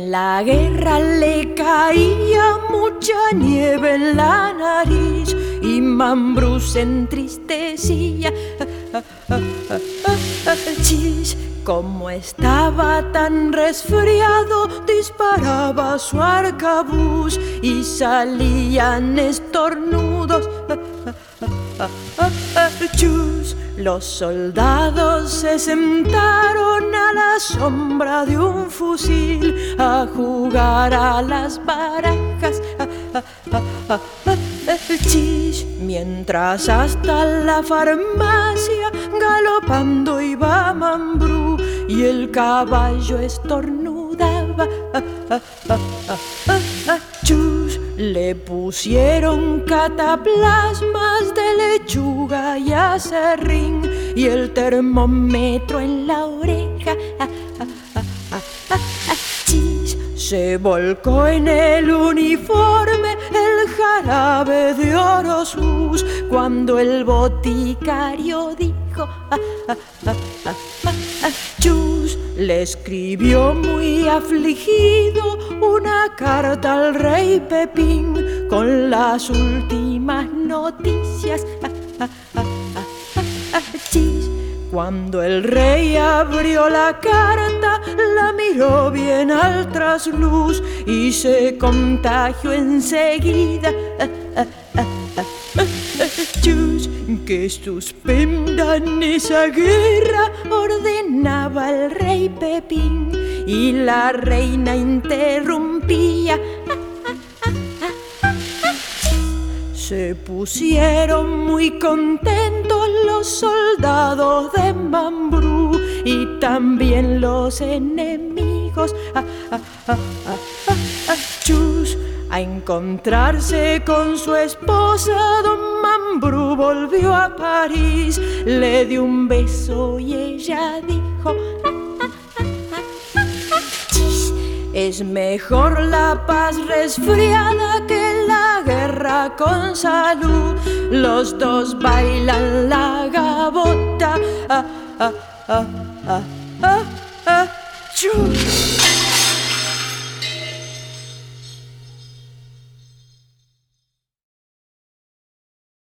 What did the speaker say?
En la guerra le caía mucha nieve en la nariz y Mambrú se entristecía. Chis, como estaba tan resfriado, disparaba su arcabuz y salían estornudos. Chus, los soldados se sentaron a la sombra de un fusil a jugar a las barajas. Chis, mientras hasta la farmacia galopando iba Mambrú y el caballo estornudaba. Chus, le pusieron cataplasmas de lechuga y aserrín y el termómetro en la oreja. Chis, se volcó en el uniforme el jarabe de Orosus cuando el boticario dijo Chus, le escribió muy afligido una carta al rey Pepín con las últimas noticias. Chis, cuando el rey abrió la carta, la miró bien al trasluz y se contagió enseguida. Chus, que suspendan esa guerra, ordenaba el rey Pepín, y la reina interrumpía. Se pusieron muy contentos los soldados de Mambrú y también los enemigos. Chus, a encontrarse con su esposa, don Mambrú volvió a París, le dio un beso y ella dijo Chis, es mejor la paz resfriada que la guerra con salud. Los dos bailan la gavota. Chus.